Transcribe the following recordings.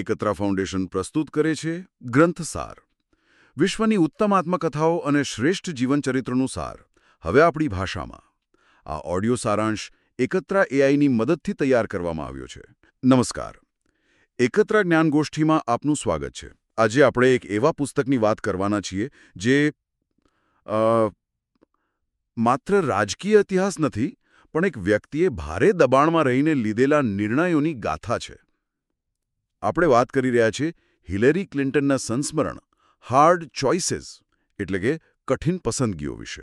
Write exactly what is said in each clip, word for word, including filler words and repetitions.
એકત્રા foundation પ્રસ્તુત કરે છે ગ્રંથસાર. વિશ્વની ઉત્તમ આત્મકથાઓ અને શ્રેષ્ઠ જીવનચરિત્રનું સાર હવે આપણી ભાષામાં. આ ઓડિયો સારાંશ એકત્રા એઆઈની મદદથી તૈયાર કરવામાં આવ્યો છે. નમસ્કાર. એકત્રા જ્ઞાનગોષ્ઠીમાં આપનું સ્વાગત છે. આજે આપણે એક એવા પુસ્તકની વાત કરવાના છીએ જે અ, માત્ર રાજકીય ઇતિહાસ નથી, પણ એક વ્યક્તિએ ભારે દબાણમાં રહીને લીધેલા નિર્ણયોની ગાથા છે. આપણે વાત કરી રહ્યા છીએ હિલેરી ક્લિન્ટનના સંસ્મરણ હાર્ડ ચોઇસીસ એટલે કે કઠિન પસંદગીઓ વિશે.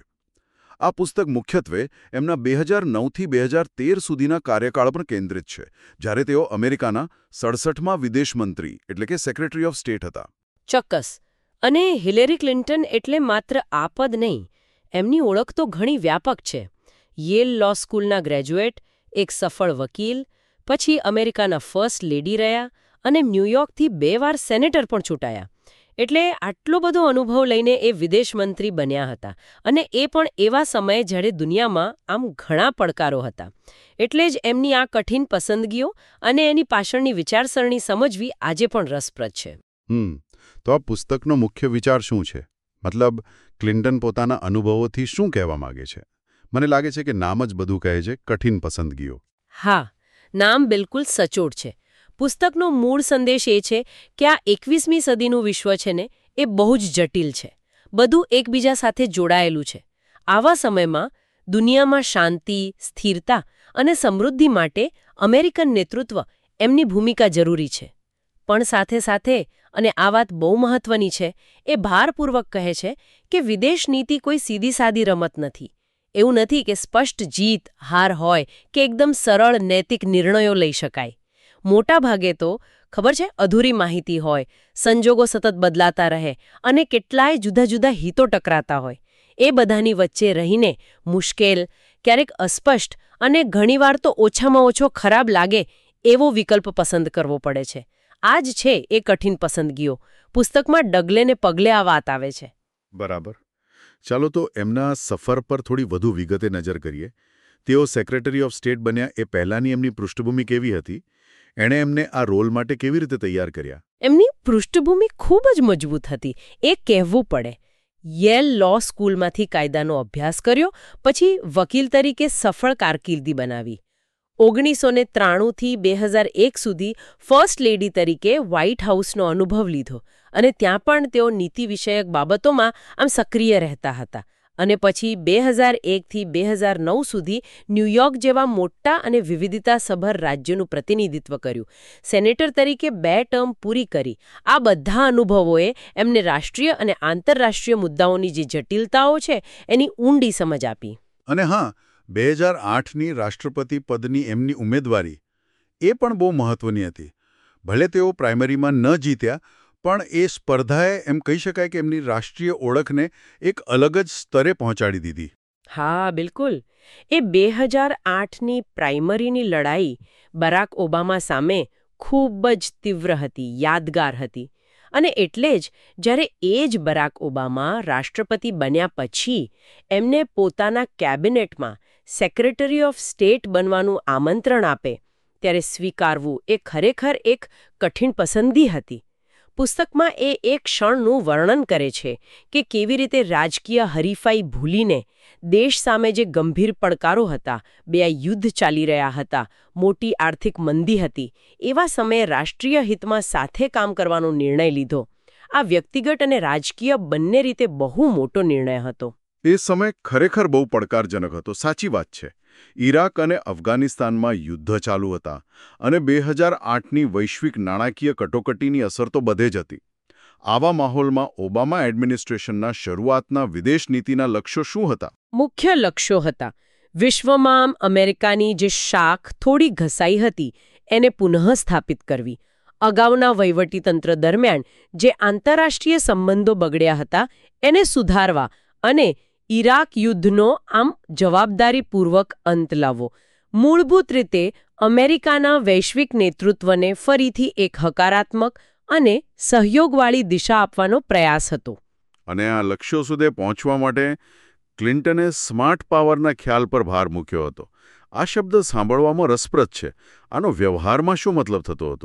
આ પુસ્તક મુખ્યત્વે એમના બે હજાર નવથી બે હજાર તેર સુધીના કાર્યકાળ પર કેન્દ્રિત છે, જ્યારે તેઓ અમેરિકાના સડસઠમાં વિદેશ મંત્રી એટલે કે સેક્રેટરી ઓફ સ્ટેટ હતા. ચોક્કસ. અને હિલેરી ક્લિન્ટન એટલે માત્ર આ પદ નહીં, એમની ઓળખ તો ઘણી વ્યાપક છે. યેલ લો સ્કૂલના ગ્રેજ્યુએટ, એક સફળ વકીલ, પછી અમેરિકાના ફર્સ્ટ લેડી રહ્યા અને ન્યૂયોર્કથી બે વાર સેનેટર પણ ચૂંટાયા. એટલે આટલો બધો અનુભવ લઈને એ વિદેશ મંત્રી બન્યા હતા, અને એ પણ એવા સમયે જ્યારે દુનિયામાં આમ ઘણા પડકારો હતા. એટલે જ એમની આ કઠિન પસંદગીઓ અને એની પાછળની વિચારસરણી સમજવી આજે પણ રસપ્રદ છે. હમ તો આ પુસ્તકનો મુખ્ય વિચાર શું છે? મતલબ, ક્લિન્ટન પોતાના અનુભવોથી શું કહેવા માંગે છે? મને લાગે છે કે નામ જ બધું કહે છે, કઠિન પસંદગીઓ. હા, નામ બિલકુલ સચોટ છે. પુસ્તકનો મૂળ સંદેશ એ છે કે આ એકવીસમી સદીનું વિશ્વ છે ને, એ બહુ જ જટિલ છે. બધું એકબીજા સાથે જોડાયેલું છે. આવા સમયમાં દુનિયામાં શાંતિ, સ્થિરતા અને સમૃદ્ધિ માટે અમેરિકન નેતૃત્વ, એમની ભૂમિકા જરૂરી છે. પણ સાથે સાથે, અને આ વાત બહુ મહત્વની છે, એ ભારપૂર્વક કહે છે કે વિદેશ નીતિ કોઈ સીધી સાદી રમત નથી. એવું નથી કે સ્પષ્ટ જીત હાર હોય કે એકદમ સરળ નૈતિક નિર્ણયો લઈ શકાય. મોટા ભાગે તો ખબર છે, અધૂરી માહિતી હોય, સંજોગો સતત બદલાતા રહે અને કેટલાય જુદા જુદા હિતો ટકરાતા હોય. એ બધાની વચ્ચે રહીને મુશ્કેલ, ક્યારેક અસ્પષ્ટ અને ઘણીવાર તો ઓછામાં ઓછો ખરાબ લાગે એવો વિકલ્પ પસંદ કરવો પડે છે. આ જ છે એ કઠિન પસંદગીઓ. પુસ્તકમાં ડગલે ને પગલે આ વાત આવે છે. બરાબર. ચાલો તો એમના સફર પર થોડી વધુ વિગતે નજર કરીએ. તેઓ સેક્રેટરી ઓફ સ્ટેટ બન્યા એ પહેલાંની એમની પૃષ્ઠભૂમિ કેવી હતી? એણે એમને આ રોલ માટે કેવી રીતે તૈયાર કર્યા? એમની પૃષ્ઠભૂમિ ખૂબ જ મજબૂત હતી, એ કહેવું પડે. યેલ લો સ્કૂલમાંથી કાયદાનો અભ્યાસ કર્યો, પછી વકીલ તરીકે સફળ કારકિર્દી બનાવી. ઓગણીસો ને ત્રાણુંથી બે હજાર એક સુધી ફર્સ્ટ લેડી તરીકે વ્હાઇટ હાઉસનો અનુભવ લીધો, અને ત્યાં પણ તેઓ નીતિ વિષયક બાબતોમાં આમ સક્રિય રહેતા હતા. અને પછી બે હજાર એકથી બે હજાર નવ સુધી ન્યૂયોર્ક જેવા મોટા અને વિવિધતાસભર રાજ્યનું પ્રતિનિધિત્વ કર્યું. સેનેટર તરીકે બે ટર્મ પૂરી કરી. આ બધા અનુભવોએ એમને રાષ્ટ્રીય અને આંતરરાષ્ટ્રીય મુદ્દાઓની જે જટિલતાઓ છે એની ઊંડી સમજ આપી. અને હા, બે હજાર આઠની રાષ્ટ્રપતિ પદની એમની ઉમેદવારી એ પણ બહુ મહત્વની હતી. ભલે તેઓ પ્રાઇમરીમાં ન જીત્યા, પણ એ સ્પર્ધાએ એમ કહી શકાય કે એમની રાષ્ટ્રીય ઓળખને એક અલગ જ સ્તરે પહોંચાડી દીધી. હા, બિલકુલ. એ બે હજાર આઠની પ્રાઇમરીની લડાઈ બરાક ઓબામા સામે ખૂબ જ તીવ્ર હતી, યાદગાર હતી. અને એટલે જ જ્યારે એ જ બરાક ઓબામા રાષ્ટ્રપતિ બન્યા પછી એમને પોતાના કેબિનેટમાં સેક્રેટરી ઓફ સ્ટેટ બનવાનું આમંત્રણ આપે, ત્યારે સ્વીકારવું એ ખરેખર એક કઠિન પસંદગી હતી. પુસ્તકમાં એ એક ક્ષણનું વર્ણન કરે છે કે કેવી રીતે રાજકીય હરીફાઈ ભૂલીને દેશ સામે જે ગંભીર પડકારો હતા, બે યુદ્ધ ચાલી રહ્યા હતા, મોટી આર્થિક મંદી હતી, એવા સમયે રાષ્ટ્રીય હિતમાં સાથે કામ કરવાનો નિર્ણય લીધો. આ વ્યક્તિગત અને રાજકીય બંને રીતે બહુ મોટો નિર્ણય હતો. એ સમય ખરેખર બહુ પડકારજનક હતો, સાચી વાત છે. ઈરાક અને અફઘાનિસ્તાનમાં યુદ્ધ ચાલુ હતા, અને બે હજાર આઠની વૈશ્વિક નાણાકીય કટોકટીની અસર તો બધે જ હતી. આવા માહોલમાં ઓબામા એડમિનિસ્ટ્રેશનના શરૂઆતના વિદેશ નીતિના લક્ષ્યો શું હતા? મુખ્ય લક્ષ્યો હતા વિશ્વમાં અમેરિકાની જે શાખ થોડી ઘસાઈ હતી એને પુનઃસ્થાપિત કરવી, અગાઉના વહીવટીતંત્ર દરમિયાન જે આંતરરાષ્ટ્રીય સંબંધો બગડ્યા હતા એને સુધારવા, અને ઈરાક યુદ્ધનો આમ જવાબદારીપૂર્વક અંત લાવવો. મૂળભૂત રીતે અમેરિકાના વૈશ્વિક નેતૃત્વને ફરીથી એક હકારાત્મક અને સહયોગવાળી દિશા આપવાનો પ્રયાસ હતો. અને આ લક્ષ્યો સુધી પહોંચવા માટે ક્લિન્ટને સ્માર્ટ પાવરના ખ્યાલ પર ભાર મૂક્યો હતો. આ શબ્દ સાંભળવામાં રસપ્રદ છે. આનો વ્યવહારમાં શું મતલબ થતો હતો?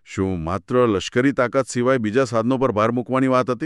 શું માત્ર લશ્કરી તાકાત સિવાય બીજા સાધનો પર ભાર મૂકવાની વાત હતી?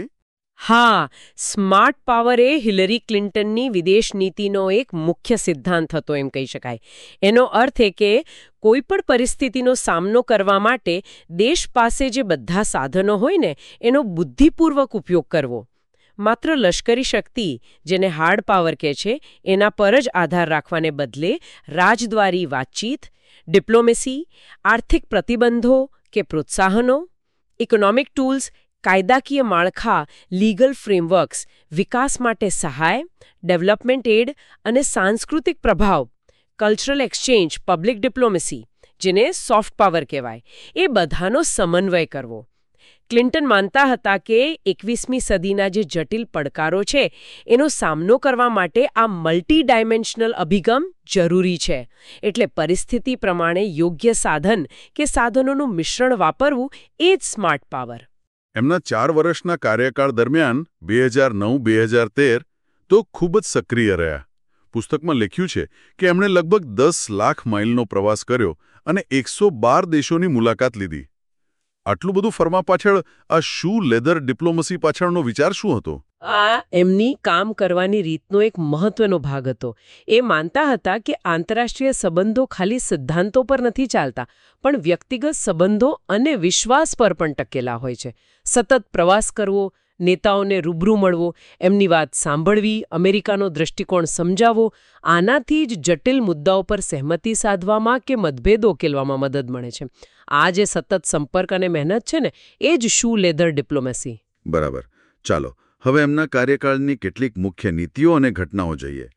હા, સ્માર્ટ પાવર એ હિલરી ક્લિન્ટનની વિદેશ નીતિનો એક મુખ્ય સિદ્ધાંત હતો એમ કહી શકાય. એનો અર્થ એ કે કોઈ પણ પરિસ્થિતિનો સામનો કરવા માટે દેશ પાસે જે બધા સાધનો હોય ને એનો બુદ્ધિપૂર્વક ઉપયોગ કરવો. માત્ર લશ્કરી શક્તિ, જેને હાર્ડ પાવર કહે છે, એના પર જ આધાર રાખવાને બદલે રાજદ્વારી વાતચીત, ડિપ્લોમેસી, આર્થિક પ્રતિબંધો કે પ્રોત્સાહનો, ઇકોનોમિક ટૂલ્સ, કાયદાકીય માળખા, લીગલ ફ્રેમવર્ક્સ, વિકાસ માટે સહાય, ડેવલપમેન્ટ એડ અને સાંસ્કૃતિક પ્રભાવ, કલ્ચરલ એક્સચેન્જ, પબ્લિક ડિપ્લોમેસી, જેને સોફ્ટ પાવર કહેવાય, એ બધાનો સમન્વય કરવો. ક્લિન્ટન માનતા હતા કે એકવીસમી સદીના જે જટિલ પડકારો છે એનો સામનો કરવા માટે આ મલ્ટી ડાયમેન્શનલ અભિગમ જરૂરી છે. એટલે પરિસ્થિતિ પ્રમાણે યોગ્ય સાધન કે સાધનોનું મિશ્રણ વાપરવું એ જ સ્માર્ટ પાવર. એમના ચાર વર્ષના કાર્યકાળ દરમિયાન બે હજાર નવ બે હજાર તેર તો ખૂબ જ સક્રિય રહ્યા. પુસ્તકમાં લખ્યું છે કે એમણે લગભગ દસ લાખ માઇલનો પ્રવાસ કર્યો અને એકસો બાર દેશોની મુલાકાત લીધી. આટલું બધું ફરવા પાછળ આ શું લેધર ડિપ્લોમસી પાછળનો વિચાર શું હતો? આ એમની કામ કરવાની રીતનો એક મહત્વનો ભાગ હતો. એ માનતા હતા કે આંતરરાષ્ટ્રીય સંબંધો ખાલી સિદ્ધાંતો પર નથી ચાલતા, પણ વ્યક્તિગત સંબંધો અને વિશ્વાસ પર પણ ટકેલા હોય છે. સતત પ્રવાસ કરવો, નેતાઓને રૂબરૂ મળવો, એમની વાત સાંભળવી, અમેરિકાનો દૃષ્ટિકોણ સમજાવવો, આનાથી જ જટિલ મુદ્દાઓ પર સહેમતિ સાધવામાં કે મતભેદ ઉકેલવામાં મદદ મળે છે. આ જે સતત સંપર્ક અને મહેનત છે ને, એ જ શું લેધર ડિપ્લોમેસી. બરાબર. ચાલો હવે એમના કાર્યકાળની કેટલીક મુખ્ય નીતિઓ અને ઘટનાઓ જોઈએ.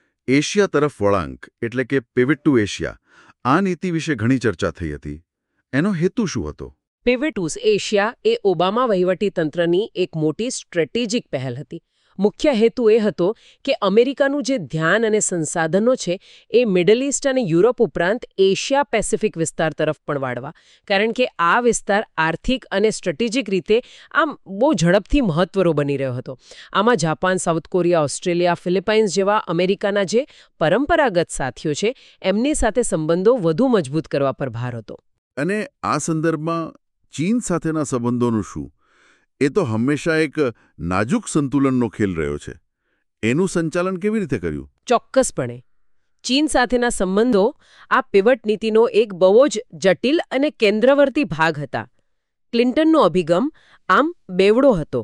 એશિયા તરફ વળાંક એટલે કે પિવટ ટુ એશિયા, આ નીતિ વિશે ઘણી ચર્ચા થઈ હતી. એનો હેતુ શું હતો? પિવટ ટુ એશિયા એ ઓબામા વહીવટીતંત્રની એક મોટી સ્ટ્રેટેજિક પહેલ હતી. મુખ્ય હેતુ એ હતો કે અમેરિકાનું જે ધ્યાન અને સંસાધનો છે એ મિડલ ઇસ્ટ અને યુરોપ ઉપરાંત એશિયા પેસિફિક વિસ્તાર તરફ પણ વાળવા. કારણ કે આ વિસ્તાર આર્થિક અને સ્ટ્રેટેજિક રીતે આમ બહુ ઝડપથી મહત્વનો બની રહ્યો હતો. આમાં Japan, South Korea, Australia, Philippines જેવા અમેરિકાના જે પરંપરાગત સાથીઓ છે એમની સાથે સંબંધો વધુ મજબૂત કરવા પર ભાર હતો. અને આ સંદર્ભમાં ચીન સાથેના સંબંધોનું શું? એ તો હંમેશા એક નાજુક સંતુલનનો ખેલ રહ્યો છે. એનું સંચાલન કેવી રીતે કર્યું? ચોક્કસપણે. ચીન સાથેના સંબંધો આ પિવટ નીતિનો એક બહુ જ જટિલ અને કેન્દ્રવર્તી ભાગ હતા. ક્લિન્ટનનો અભિગમ આમ બેવડો હતો.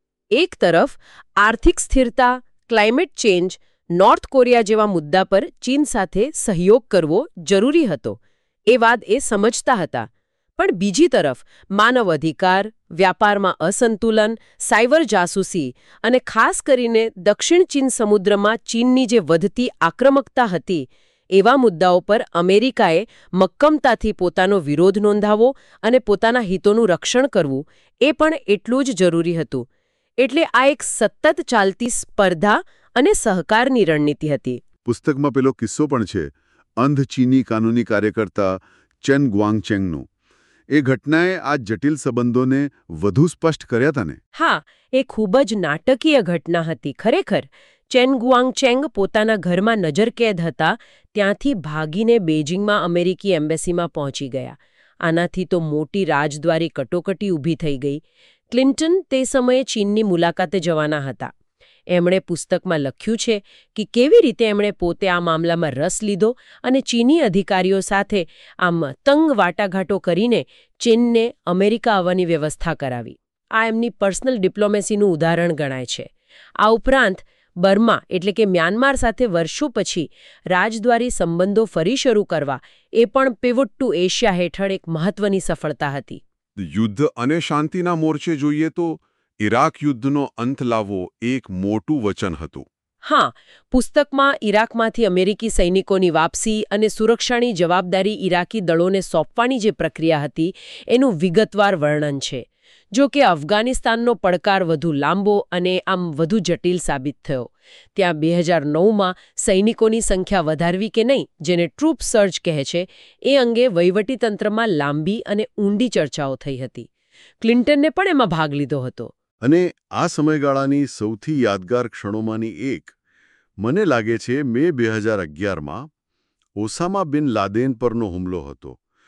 એક તરફ આર્થિક સ્થિરતા, ક્લાઇમેટ ચેન્જ, નોર્થ કોરિયા જેવા મુદ્દા પર ચીન સાથે સહયોગ કરવો જરૂરી હતો. એ વાત એ સમજતા હતા. પણ બીજી તરફ માનવ અધિકાર, વ્યાપારમાં અસંતુલન, સાયબર જાસૂસી અને ખાસ કરીને દક્ષિણ ચીન સમુદ્રમાં ચીનની જે વધતી આક્રમકતા હતી, એવા મુદ્દાઓ પર અમેરિકાએ મક્કમતાથી પોતાનો વિરોધ નોંધાવવો અને પોતાના હિતોનું રક્ષણ કરવું એ પણ એટલું જ જરૂરી હતું. એટલે આ એક સતત ચાલતી સ્પર્ધા અને સહકારની રણનીતિ હતી. પુસ્તકમાં પેલો કિસ્સો પણ છે, અંધ ચીની કાનૂની કાર્યકર્તા ચેન ગુઆંગચેંગનો. એ ઘટનાએ આ જટિલ સંબંધોને વધુ સ્પષ્ટ કર્યા હતા ને? હા, એ ખૂબ જ નાટકીય ઘટના હતી ખરેખર. ચેન ગુઆંગચેંગ પોતાના ઘરમાં નજરકેદ હતા ત્યાંથી ભાગીને બેઇજિંગમાં અમેરિકી એમ્બેસીમાં પહોંચી ગયા. આનાથી તો મોટી રાજદ્વારી કટોકટી ઊભી થઈ ગઈ. ક્લિન્ટન તે સમયે ચીનની મુલાકાતે જવાના હતા. એમણે પુસ્તકમાં લખ્યું છે કે કેવી રીતે એમણે પોતે આ મામલામાં રસ લીધો અને ચીની અધિકારીઓ સાથે આમ તંગ વાટાઘાટો કરીને ચીનને અમેરિકા આવવાની વ્યવસ્થા કરાવી. આ એમની પર્સનલ ડિપ્લોમેસીનું ઉદાહરણ ગણાય છે. આ ઉપરાંત બર્મા એટલે કે મ્યાનમાર સાથે વર્ષો પછી રાજદ્વારી સંબંધો ફરી શરૂ કરવા એ પણ પિવટ ટુ એશિયા હેઠળ એક મહત્વની સફળતા હતી. યુદ્ધ અને શાંતિના મોરચે જોઈએ તો ઇરાક યુદ્ધનો અંત લાવવો એક મોટું વચન હતું. હા, પુસ્તકમાં ઇરાકમાંથી અમેરિકી સૈનિકોની વાપસી અને સુરક્ષાની જવાબદારી ઇરાકી દળોને સોંપવાની જે પ્રક્રિયા હતી એનું વિગતવાર વર્ણન છે. જો કે અફઘાનિસ્તાનનો પડકાર વધુ લાંબો અને આમ વધુ જટિલ સાબિત થયો. ત્યાં બે હજાર નવમાં સૈનિકોની સંખ્યા વધારવી કે નહીં, જેને ટ્રૂપ સર્જ કહે છે, એ અંગે વહીવટીતંત્રમાં લાંબી અને ઊંડી ચર્ચાઓ થઈ હતી. ક્લિન્ટનને પણ એમાં ભાગ લીધો હતો. અને આ સમયગાળાની સૌથી યાદગાર ક્ષણોમાંની એક મને લાગે છે મે બે હજાર અગિયારમાં ઓસામા બિન લાદેન પરનો હુમલો હતો.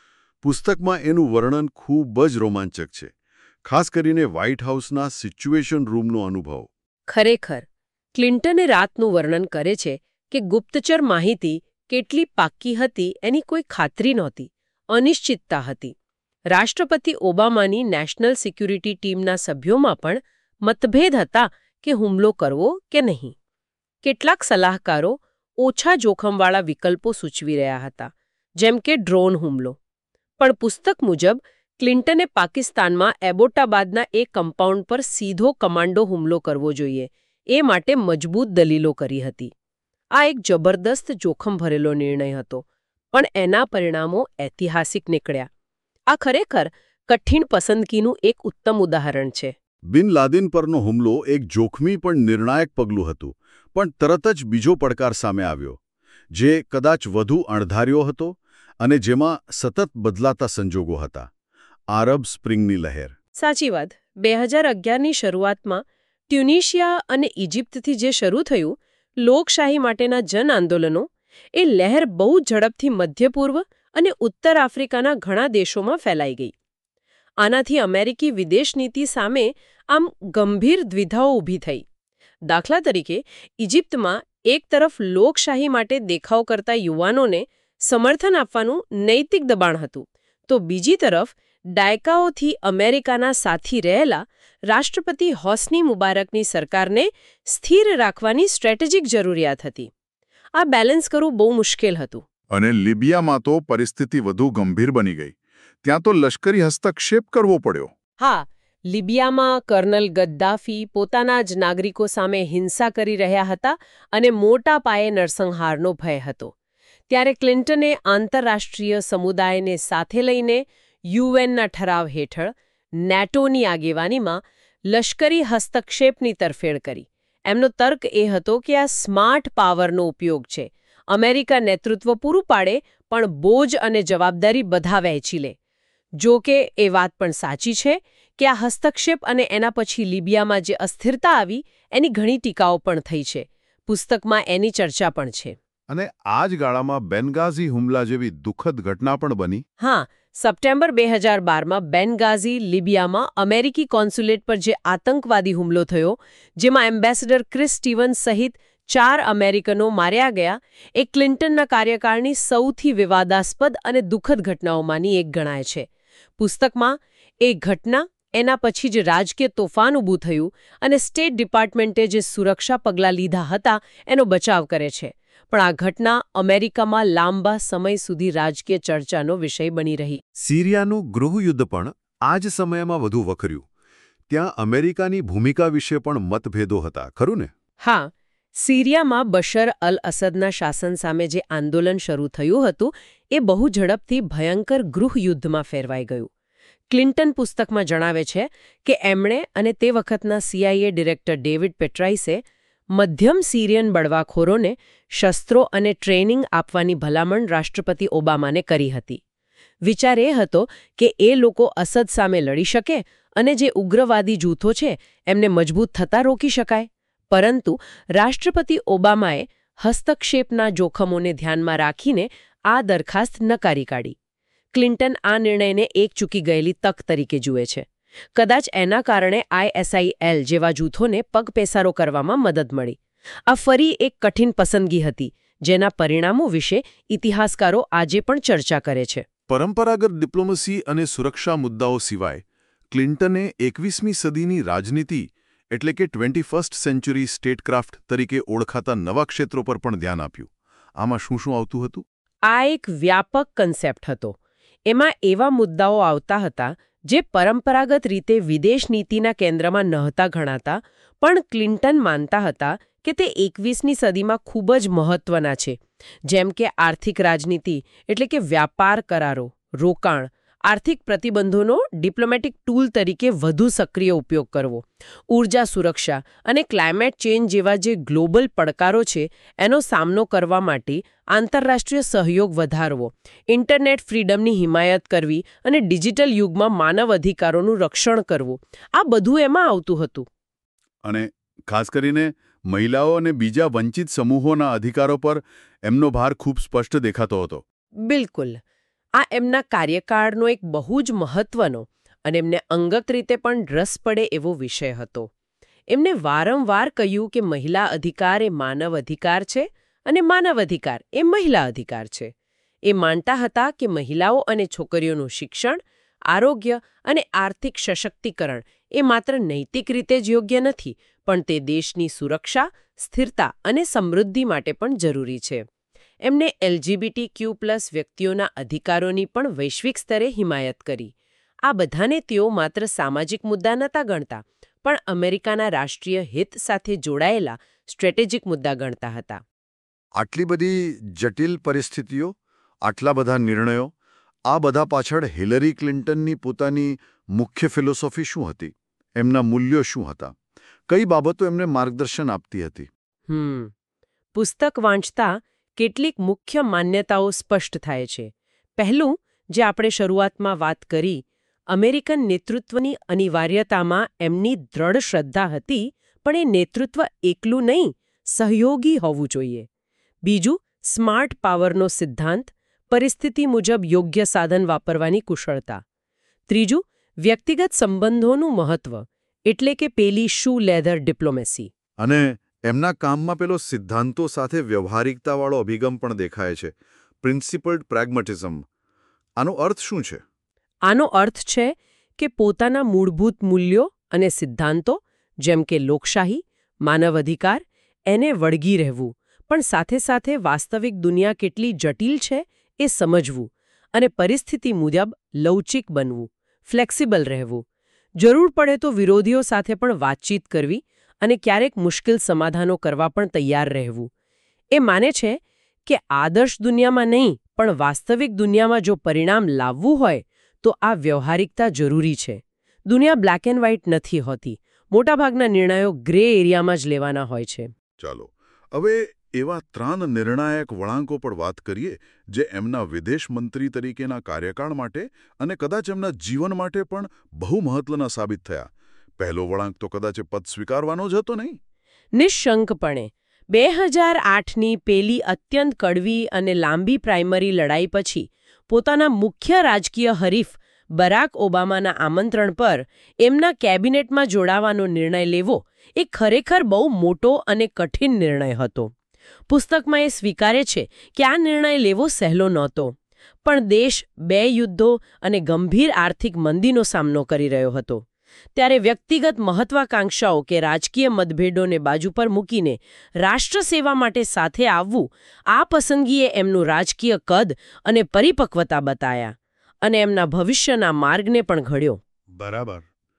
પુસ્તકમાં એનું વર્ણન ખૂબ જ રોમાંચક છે, ખાસ કરીને વ્હાઇટ હાઉસના સિચ્યુએશન રૂમનો અનુભવ. ખરેખર ક્લિન્ટને રાતનું વર્ણન કરે છે કે ગુપ્તચર માહિતી કેટલી પાક્કી હતી એની કોઈ ખાતરી નહોતી, અનિશ્ચિતતા હતી. રાષ્ટ્રપતિ ઓબામાની નેશનલ સિક્યુરિટી ટીમના સભ્યોમાં પણ મતભેદ હતા કે હુમલો કરવો કે નહીં. કેટલાક સલાહકારો ઓછા જોખમવાળા વિકલ્પો સૂચવી રહ્યા હતા, જેમ કે ડ્રોન હુમલો. પણ પુસ્તક મુજબ ક્લિન્ટને પાકિસ્તાનમાં એબોટાબાદના એક કમ્પાઉન્ડ પર સીધો કમાન્ડો હુમલો કરવો જોઈએ એ માટે મજબૂત દલીલો કરી હતી. આ એક જબરદસ્ત જોખમ ભરેલો નિર્ણય હતો, પણ એના પરિણામો ઐતિહાસિક નીકળ્યા. આ ખરેખર કઠિન પસંદગીનું એક ઉત્તમ ઉદાહરણ છે. બિન લાદેન પરનો હુમલો એક જોખમી પણ નિર્ણાયક પગલું હતું, પણ તરત જ બીજો પડકાર સામે આવ્યો, જે કદાચ વધુ અણધાર્યો હતો અને જેમાં સતત બદલાતા સંજોગો હતા. આરબ સ્પ્રિંગની લહેર. સાચી વાત. બે હજાર અગિયારની શરૂઆતમાં ટ્યુનિશિયા અને ઇજિપ્તથી જે શરૂ થયું લોકશાહી માટેના જન આંદોલનો, એ લહેર બહુ ઝડપથી મધ્ય પૂર્વ અને ઉત્તર આફ્રિકાના ઘણા દેશોમાં ફેલાઈ ગઈ. આનાથી અમેરિકી વિદેશ નીતિ સામે આમ ગંભીર દ્વિધાઓ ઊભી થઈ. દાખલા તરીકે ઇજિપ્તમાં એક તરફ લોકશાહી માટે દેખાવ કરતા યુવાનોને સમર્થન આપવાનું નૈતિક દબાણ હતું, તો બીજી તરફ દાયકાઓથી અમેરિકાના સાથી રહેલા રાષ્ટ્રપતિ હોસ્ની મુબારકની સરકારને સ્થિર રાખવાની સ્ટ્રેટેજિક જરૂરિયાત હતી. આ બેલેન્સ કરવું બહુ મુશ્કેલ હતું. અને લિબિયામાં તો પરિસ્થિતિ વધુ ગંભીર બની ગઈ. ત્યાં તો લશ્કરી હસ્તક્ષેપ કરવો પડ્યો. હા, લિબિયામાં કર્નલ ગદ્દાફી પોતાના જ નાગરિકો સામે હિંસા કરી રહ્યા હતા અને મોટા પાયે નરસંહારનો ભય હતો. ત્યારે ક્લિન્ટને આંતરરાષ્ટ્રીય સમુદાયને સાથે લઈને યુએનના ઠરાવ હેઠળ નેટોની આગેવાનીમાં લશ્કરી હસ્તક્ષેપની તરફેણ કરી. એમનો તર્ક એ હતો કે આ સ્માર્ટ પાવરનો ઉપયોગ છે. અમેરિકા નેતૃત્વ પૂરું પાડે, પણ બોજ અને જવાબદારી બધા વહેંચી લે. જો કે એ વાત પણ સાચી છે કે આ હસ્તક્ષેપ અને એના પછી લિબિયામાં જે અસ્થિરતા આવી એની ઘણી ટીકાઓ પણ થઈ છે. પુસ્તકમાં એની ચર્ચા પણ છે. અને આ જ ગાળામાં બેનગાઝી હુમલા જેવી દુઃખદ ઘટના પણ બની. હા, સપ્ટેમ્બર બે હજાર બારમાં બેનગાઝી, લિબિયામાં અમેરિકી કોન્સ્યુલેટ પર જે આતંકવાદી હુમલો થયો, જેમાં એમ્બેસેડર ક્રિસ સ્ટીવન્સ સહિત ચાર અમેરિકનો માર્યા ગયા, એ ક્લિન્ટનના કાર્યકાળની સૌથી વિવાદાસ્પદ અને દુઃખદ ઘટનાઓમાંની એક ગણાય છે. પુસ્તકમાં એ ઘટના, એના પછી જે રાજકીય તોફાન ઊભું થયું અને સ્ટેટ ડિપાર્ટમેન્ટે જે સુરક્ષા પગલાં લીધા હતા એનો બચાવ કરે છે. પણ આ ઘટના અમેરિકામાં લાંબા સમય સુધી રાજકીય ચર્ચાનો વિષય બની રહી. સિરિયાનું ગૃહયુદ્ધ પણ આ જ સમયમાં વધુ વકર્યું. ત્યાં અમેરિકાની ભૂમિકા વિશે પણ મતભેદો હતા, ખરું ને? હા, સિરિયામાં બશર અલ અસદના શાસન સામે જે આંદોલન શરૂ થયું હતું એ બહુ ઝડપથી ભયંકર ગૃહયુદ્ધમાં ફેરવાઈ ગયું. ક્લિન્ટન પુસ્તકમાં જણાવે છે કે એમણે અને તે વખતના સીઆઈએ ડિરેક્ટર ડેવિડ પેટ્રાઇસે મધ્યમ સિરિયન બળવાખોરોને શસ્ત્રો અને ટ્રેનિંગ આપવાની ભલામણ રાષ્ટ્રપતિ ઓબામાને કરી હતી. વિચાર એ હતો કે એ લોકો અસદ સામે લડી શકે અને જે ઉગ્રવાદી જૂથો છે એમને મજબૂત થતા રોકી શકાય. પરંતુ રાષ્ટ્રપતિ ઓબામાએ હસ્તક્ષેપના જોખમોને ધ્યાનમાં રાખીને આ દરખાસ્ત નકારી કાઢી. ક્લિન્ટન આ નિર્ણયને એક ચૂકી ગયેલી તક તરીકે જુએ છે. કદાચ એના કારણે આઈએસઆઈએલ જેવા જૂથોને પગપેસારો કરવામાં મદદ મળી. આ ફરી એક કઠિન પસંદગી હતી, જેના પરિણામો વિશે ઇતિહાસકારો આજે પણ ચર્ચા કરે છે. પરંપરાગત ડિપ્લોમસી અને સુરક્ષા મુદ્દાઓ સિવાય ક્લિન્ટને એકવીસમી સદીની રાજનીતિ એટલે કે ટ્વેન્ટી ફર્સ્ટ સેન્ચુરી સ્ટેટક્રાફ્ટ તરીકે ઓળખાતા નવા ક્ષેત્રો પર પણ ધ્યાન આપ્યું. આમાં શું શું આવતું હતું? આ એક વ્યાપક કન્સેપ્ટ હતો. એમાં એવા મુદ્દાઓ આવતા હતા જે પરંપરાગત રીતે વિદેશ નીતિના કેન્દ્રમાં નહોતા ગણાતા, પણ ક્લિન્ટન માનતા હતા કે તે એકવીસમી સદીમાં ખૂબ જ મહત્વના છે. જેમ કે આર્થિક રાજનીતિ એટલે કે વ્યાપાર કરારો, રોકાણ, આર્થિક પ્રતિબંધોનો ડિપ્લોમેટિક ટૂલ તરીકે વધુ સક્રિય ઉપયોગ કરવો, ઊર્જા સુરક્ષા અને ક્લાઇમેટ ચેન્જ જેવા જે ગ્લોબલ પડકારો છે એનો સામનો કરવા માટે આંતરરાષ્ટ્રીય સહયોગ વધારવો, ઇન્ટરનેટ ફ્રીડમની હિમાયત કરવી અને ડિજિટલ યુગમાં માનવ અધિકારોનું રક્ષણ કરવું, આ બધું એમાં આવતું હતું. અને ખાસ કરીને મહિલાઓ અને બીજા વંચિત સમૂહોના અધિકારો પર એમનો ભાર ખૂબ સ્પષ્ટ દેખાતો હતો. બિલકુલ. આ એમના કાર્યકાળનો એક બહુ જ મહત્વનો અને એમને અંગત રીતે પણ રસ પડે એવો વિષય હતો. એમને વારંવાર કહ્યું કે મહિલા અધિકાર એ માનવ અધિકાર છે અને માનવ અધિકાર એ મહિલા અધિકાર છે. એ માનતા હતા કે મહિલાઓ અને છોકરીઓનું શિક્ષણ, આરોગ્ય અને આર્થિક સશક્તિકરણ એ માત્ર નૈતિક રીતે જ યોગ્ય નથી, પણ તે દેશની સુરક્ષા, સ્થિરતા અને સમૃદ્ધિ માટે પણ જરૂરી છે. એમને એલજીબીટી ક્યુ પ્લસ વ્યક્તિઓના અધિકારોની પણ વૈશ્વિક સ્તરે હિમાયત કરી. આ બધાને તેઓ માત્ર સામાજિક મુદ્દા નહોતા ગણતા, પણ અમેરિકાના રાષ્ટ્રીય હિત સાથે જોડાયેલા સ્ટ્રેટેજિક મુદ્દા ગણતા હતા. આટલી બધી જટિલ પરિસ્થિતિઓ, આટલા બધા નિર્ણયો, આ બધા પાછળ હિલરી ક્લિન્ટનની પોતાની મુખ્ય ફિલોસોફી શું હતી? એમના મૂલ્યો શું હતા? કઈ બાબતો એમને માર્ગદર્શન આપતી હતી? હમ પુસ્તક વાંચતા કેટલીક મુખ્ય માન્યતાઓ સ્પષ્ટ થાય છે. પહેલું, જે આપણે શરૂઆતમાં વાત કરી, અમેરિકન નેતૃત્વની અનિવાર્યતામાં એમની દ્રઢ શ્રદ્ધા હતી, પણ એ નેતૃત્વ એકલું નહીં, સહયોગી હોવું જોઈએ. બીજું, સ્માર્ટ પાવરનો સિદ્ધાંત, પરિસ્થિતિ મુજબ યોગ્ય સાધન વાપરવાની કુશળતા. ત્રીજું, વ્યક્તિગત સંબંધોનું મહત્વ, એટલે કે પેલી શૂ લેધર ડિપ્લોમેસી. અને એમના કામમાં પેલો સિદ્ધાંતો સાથે વ્યવહારિકતાવાળો અભિગમ પણ દેખાય છે, પ્રિન્સિપલ્ડ પ્રેગ્મેટિઝમ. આનો અર્થ શું છે? આનો અર્થ છે કે પોતાના મૂળભૂત મૂલ્યો અને સિદ્ધાંતો, જેમ કે લોકશાહી, માનવ અધિકાર, એને વળગી રહેવું, પણ સાથે સાથે વાસ્તવિક દુનિયા કેટલી જટિલ છે એ સમજવું અને પરિસ્થિતિ મુજબ લવચીક બનવું, ફ્લેક્સિબલ રહેવું. જરૂર પડે તો વિરોધીઓ સાથે પણ વાતચીત કરવી અને ક્યારેક મુશ્કેલ સમાધાનો કરવા પણ તૈયાર રહેવું. એ માને છે કે આદર્શ દુનિયામાં નહીં, પણ વાસ્તવિક દુનિયામાં જો પરિણામ લાવવું હોય તો આ વ્યવહારિકતા જરૂરી છે. દુનિયા બ્લેક એન્ડ વ્હાઇટ નથી હોતી. મોટાભાગના નિર્ણયો ગ્રે એરિયામાં જ લેવાના હોય છે. ચાલો હવે એવા ત્રણ નિર્ણાયક વળાંકો પર વાત કરીએ જે એમના વિદેશ મંત્રી તરીકેના કાર્યકાળ માટે અને કદાચ એમના જીવન માટે પણ બહુ મહત્વના સાબિત થયા. પહેલો વળાંક તો કદાચ પદ સ્વીકારવાનો જ હતો, નહીં? નિઃશંકપણે. બે હજાર આઠની પેલી અત્યંત કડવી અને લાંબી પ્રાઇમરી લડાઈ પછી પોતાના મુખ્ય રાજકીય હરીફ બરાક ઓબામાના આમંત્રણ પર એમના કેબિનેટમાં જોડાવાનો નિર્ણય લેવો એ ખરેખર બહુ મોટો અને કઠિન નિર્ણય હતો. પુસ્તકમાં એ સ્વીકારે છે કે આ નિર્ણય લેવો સહેલો નહોતો, પણ દેશ બે યુદ્ધો અને ગંભીર આર્થિક મંદીનો સામનો કરી રહ્યો હતો. ત્યારે વ્યક્તિગત મહત્વાકાંક્ષાઓ કે રાજકીય મતભેદોને બાજુ પર મૂકીને રાષ્ટ્ર સેવા માટે સાથે આવવું, આ પસંદગીએ એમનું રાજકીય કદ અને પરિપક્વતા બતાયા અને એમના ભવિષ્યના માર્ગને પણ ઘડ્યો. બરાબર.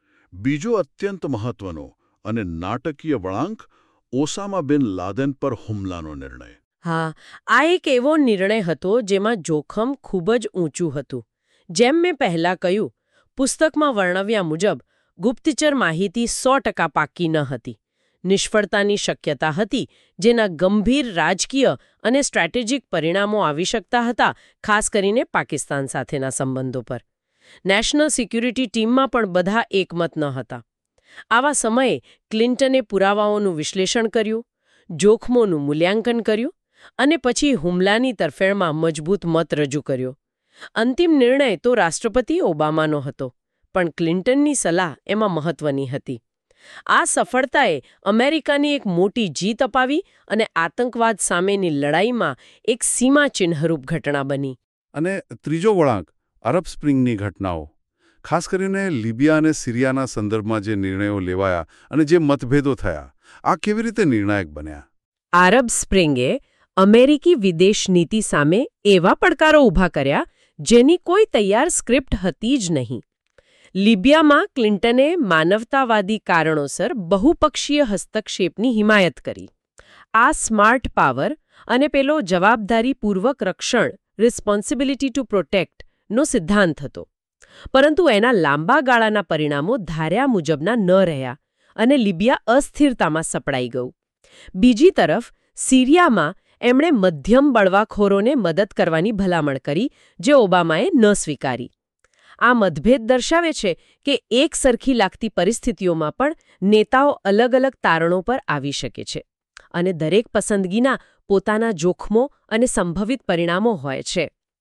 બીજો અત્યંત મહત્વનો અને નાટકીય વળાંક ઓસામા બિન લાદેન પર હુમલાનો નિર્ણય. હા, આ એક એવો નિર્ણય હતો જેમાં જોખમ ખૂબ જ ઊંચું હતું. જેમ મેં પહેલાં કહ્યું, પુસ્તકમાં વર્ણવ્યા મુજબ ગુપ્તચર માહિતી સો ટકા પાક્કી ન હતી. નિષ્ફળતાની શક્યતા હતી, જેના ગંભીર રાજકીય અને સ્ટ્રેટેજિક પરિણામો આવી શકતા હતા, ખાસ કરીને પાકિસ્તાન સાથેના સંબંધો પર. નેશનલ સિક્યુરિટી ટીમમાં પણ બધા એકમત ન હતા. આવા સમયે ક્લિન્ટને પુરાવાઓનું વિશ્લેષણ કર્યું, જોખમોનું મૂલ્યાંકન કર્યું અને પછી હુમલાની તરફેણમાં મજબૂત મત રજૂ કર્યો. અંતિમ નિર્ણય તો રાષ્ટ્રપતિ ઓબામાનો હતો, પણ ક્લિન્ટનની સલાહ એમાં મહત્વની હતી. આ સફળતાએ અમેરિકાની એક મોટી જીત અપાવી અને આતંકવાદ સામેની લડાઈમાં એક સીમાચિહ્નરૂપ ઘટના બની. અને ત્રીજો વળાંક, અરબ સ્પ્રિંગની ઘટનાઓ. ખાસ કરીને લિબિયા અને સિરિયાના સંદર્ભમાં જે નિર્ણયો લેવાયા અને જે મતભેદો થયા, આ કેવી રીતે નિર્ણાયક બન્યા? આરબ સ્પ્રિંગે અમેરિકી વિદેશ નીતિ સામે એવા પડકારો ઊભા કર્યા જેની કોઈ તૈયાર સ્ક્રિપ્ટ હતી જ નહીં. લિબિયામાં ક્લિન્ટને માનવતાવાદી કારણોસર બહુપક્ષીય હસ્તક્ષેપની હિમાયત કરી. આ સ્માર્ટ પાવર અને પેલો જવાબદારીપૂર્વક રક્ષણ, રિસ્પોન્સિબિલિટી ટુ પ્રોટેક્ટ નો સિદ્ધાંત હતો. પરંતુ એના લાંબા ગાળાના પરિણામો ધાર્યા મુજબના ન રહ્યા અને લિબિયા અસ્થિરતામાં સપડાઈ ગયું. બીજી તરફ સિરિયામાં એમણે મધ્યમ બળવાખોરોને મદદ કરવાની ભલામણ કરી, જે ઓબામાએ ન સ્વીકારી. આ મતભેદ દર્શાવે છે કે એક સરખી લાગતી પરિસ્થિતિઓમાં પણ નેતાઓ અલગ અલગ તારણો પર આવી શકે છે અને દરેક પસંદગીના પોતાના જોખમો અને સંભવિત પરિણામો હોય છે.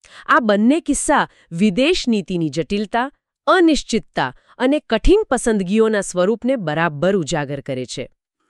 આ બંને કિસ્સા વિદેશ નીતિની જટિલતા, અનિશ્ચિતતા અને કઠિન પસંદગીઓના સ્વરૂપને બરાબર ઉજાગર કરે છે.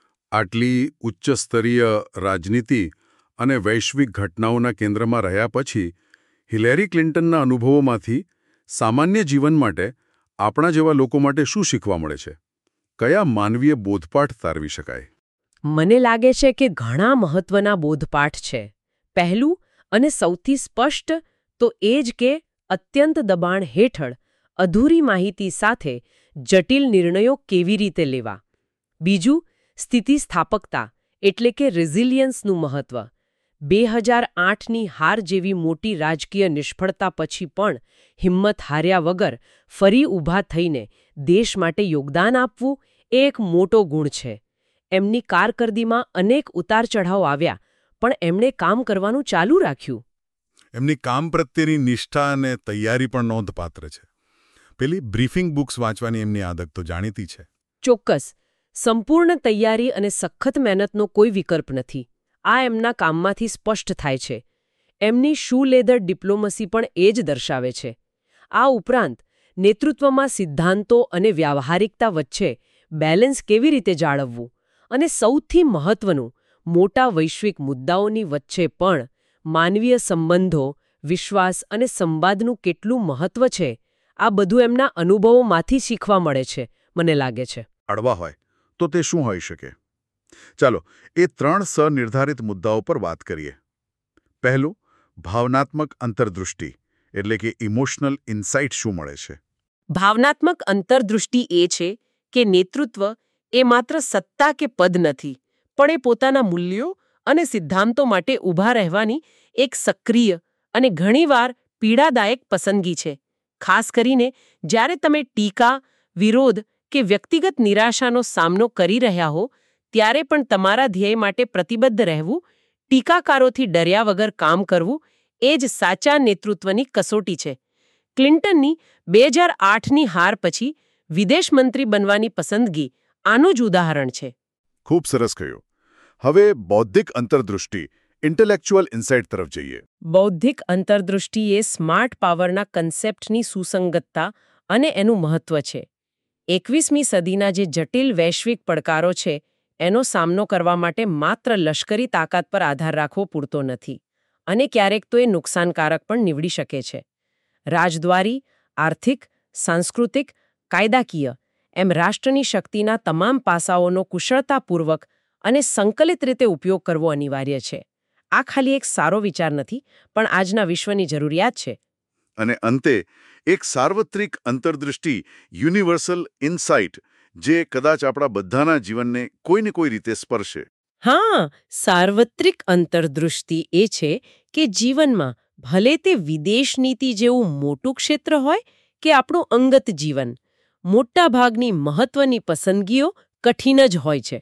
આટલી ઉચ્ચસ્તરીય રાજનીતિ અને વૈશ્વિક ઘટનાઓના કેન્દ્રમાં રહ્યા પછી હિલેરી ક્લિન્ટનના અનુભવોમાંથી સામાન્ય જીવન માટે આપણા જેવા લોકો માટે શું શીખવા મળે છે? કયા માનવીય બોધપાઠ તારવી શકાય? મને લાગે છે કે ઘણા મહત્વના બોધપાઠ છે. પહેલું અને સૌથી સ્પષ્ટ તો એ જ કે અત્યંત દબાણ હેઠળ અધૂરી માહિતી સાથે જટિલ નિર્ણયો કેવી રીતે લેવા. બીજું, સ્થિતિસ્થાપકતા એટલે કે રેઝિલિયન્સનું મહત્વ. બે હજાર આઠની હાર જેવી મોટી રાજકીય નિષ્ફળતા પછી પણ હિંમત હાર્યા વગર ફરી ઊભા થઈને દેશ માટે યોગદાન આપવું એ એક મોટો ગુણ છે. એમની કારકિર્દીમાં અનેક ઉતાર ચઢાવ આવ્યા, પણ એમણે કામ કરવાનું ચાલુ રાખ્યું. એમની કામ પ્રત્યેની નિષ્ઠા અને તૈયારી પણ નોંધપાત્ર છે. પેલી બ્રીફિંગ બુક્સ વાંચવાની એમની આદત તો જાણીતી છે. ચોક્કસ. સંપૂર્ણ તૈયારી અને સખત મહેનતનો કોઈ વિકલ્પ નથી. આ એમના કામમાંથી સ્પષ્ટ થાય છે. એમની શૂ લેધર ડિપ્લોમસી પણ એ જ દર્શાવે છે. આ ઉપરાંત નેતૃત્વમાં સિદ્ધાંતો અને વ્યાવહારિકતા વચ્ચે બેલેન્સ કેવી રીતે જાળવવું અને સૌથી મહત્વનું, મોટા વૈશ્વિક મુદ્દાઓની વચ્ચે પણ માનવીય સંબંધો, વિશ્વાસ અને સંવાદનું કેટલું મહત્વ છે, આ બધું એમના અનુભવોમાંથી શીખવા મળે છે, મને લાગે છે. અડવા હોય તો તે શું હોઈ શકે? ચાલો એ ત્રણ સનિર્ધારિત મુદ્દાઓ પર વાત કરીએ. પહેલું, ભાવનાત્મક અંતર્દૃષ્ટિ એટલે કે ઇમોશનલ ઇન્સાઇટ શું મળે છે? ભાવનાત્મક અંતર્દૃષ્ટિ એ છે કે નેતૃત્વ એ માત્ર સત્તા કે પદ નથી, પણ એ પોતાના મૂલ્યો અને સિદ્ધાંતો માટે ઊભા રહેવાની એક સક્રિય અને ઘણીવાર પીડાદાયક પસંદગી છે. ખાસ કરીને જ્યારે તમે ટીકા, વિરોધ કે વ્યક્તિગત નિરાશાનો સામનો કરી રહ્યા હો, ત્યારે પણ તમારા ધ્યેય માટે પ્રતિબદ્ધ રહેવું, ટીકાકારોથી ડર્યા વગર કામ કરવું, એ જ સાચા નેતૃત્વની કસોટી છે. ક્લિન્ટનની બે હજાર આઠની હાર પછી વિદેશ મંત્રી બનવાની પસંદગી આનું જ ઉદાહરણ છે. ખૂબ સરસ કહ્યું. હવે બૌદ્ધિક અંતર્દૃષ્ટિ, ઇન્ટેલેક્ચ્યુઅલ ઇન્સાઇટ તરફ જઈએ. બૌદ્ધિક અંતર્દૃષ્ટિ એ સ્માર્ટ પાવરના કન્સેપ્ટની સુસંગતતા અને એનું મહત્વ છે. એકવીસમી સદીના જે જટિલ વૈશ્વિક પડકારો છે, એનો સામનો કરવા માટે માત્ર લશ્કરી તાકાત પર આધાર રાખવો પૂરતો નથી, અને ક્યારેક તો એ નુકસાનકારક પણ નીવડી શકે છે. રાજદ્વારી, આર્થિક, સાંસ્કૃતિક, કાયદાકીય એમ રાષ્ટ્રની શક્તિના તમામ પાસાઓનો કુશળતાપૂર્વક અને સંકલિત રીતે ઉપયોગ કરવો અનિવાર્ય છે. આ ખાલી એક સારો વિચાર નથી, પણ આજના વિશ્વની જરૂરિયાત છે. અને અંતે એક સાર્વત્રિક અંતર્દૃષ્ટિ, યુનિવર્સલ ઇન્સાઇટ, જે કદાચ આપણા બધાના જીવનને કોઈને કોઈ રીતે સ્પર્શે. હા, સાર્વત્રિક અંતર્દૃષ્ટિ એ છે કે જીવનમાં ભલે તે વિદેશ નીતિ જેવું મોટું ક્ષેત્ર હોય કે આપણું અંગત જીવન, મોટાભાગની મહત્વની પસંદગીઓ કઠિન જ હોય છે.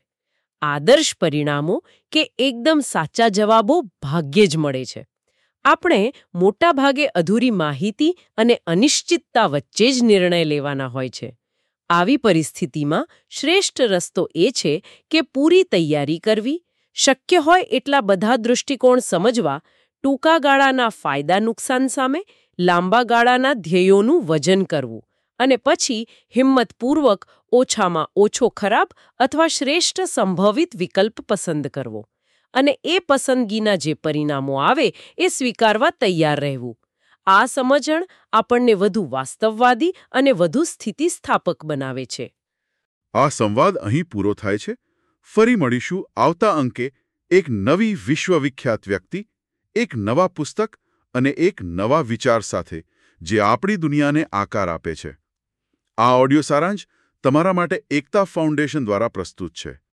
આદર્શ પરિણામો કે એકદમ સાચા જવાબો ભાગ્યે જ મળે છે. આપણે મોટાભાગે અધૂરી માહિતી અને અનિશ્ચિતતા વચ્ચે જ નિર્ણય લેવાના હોય છે. આવી પરિસ્થિતિમાં શ્રેષ્ઠ રસ્તો એ છે કે પૂરી તૈયારી કરવી, શક્ય હોય એટલા બધા દૃષ્ટિકોણ સમજવા, ટૂંકા ગાળાના ફાયદા નુકસાન સામે લાંબા ગાળાના ધ્યેયોનું વજન કરવું, અને પછી હિંમતપૂર્વક ઓછામાં ઓછો ખરાબ અથવા શ્રેષ્ઠ સંભવિત વિકલ્પ પસંદ કરવો, અને એ પસંદગીના જે પરિણામો આવે એ સ્વીકારવા તૈયાર રહેવું. આ સમજણ આપણને વધુ વાસ્તવવાદી અને વધુ સ્થિતિસ્થાપક બનાવે છે. આ સંવાદ અહીં પૂરો થાય છે. ફરી મળીશું આવતા અંકે એક નવી વિશ્વવિખ્યાત વ્યક્તિ, એક નવા પુસ્તક અને એક નવા વિચાર સાથે, જે આપણી દુનિયાને આકાર આપે છે. આ ઓડિયો સારાંશ તમારા માટે એકતા ફાઉન્ડેશન દ્વારા પ્રસ્તુત છે.